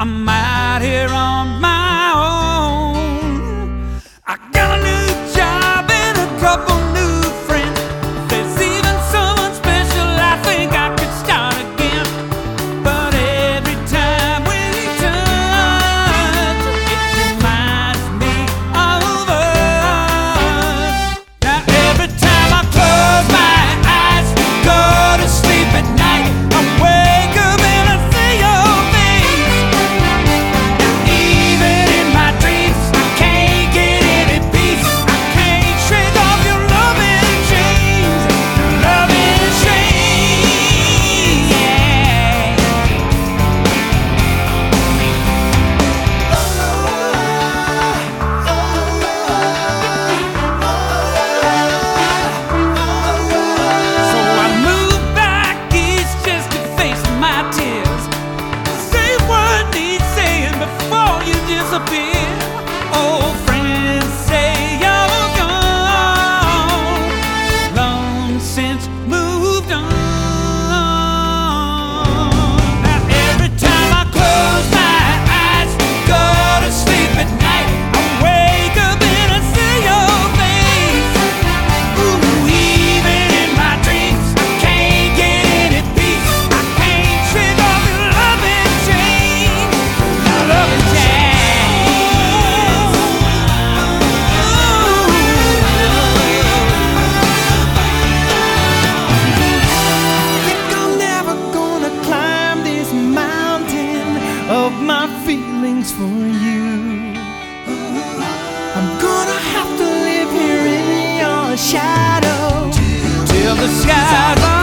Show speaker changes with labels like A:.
A: I'm out here on my own. I got a new job and a couple new friends. There's even someone special I think I could start again. But every time we touch, it reminds me of us. Now every time I close my eyes, go to sleep at night, I wake up and I see your face. Now even in my dreams, I can't get any peace. I can't shake off your loving chains, your loving chains. Yeah. So I moved back east just to face my tears. Say what needs saying before you disappear. Old friends say you're gone, long since moved on. Now every time I close my eyes, go to sleep at night, I wake up and I see your face. Ooh, even in my dreams, I can't get any peace. I can't shake off your loving chain, your loving chain. Think I'm never gonna climb this mountain of my feelings for you. I'm gonna have to live here in your shadow till the skies are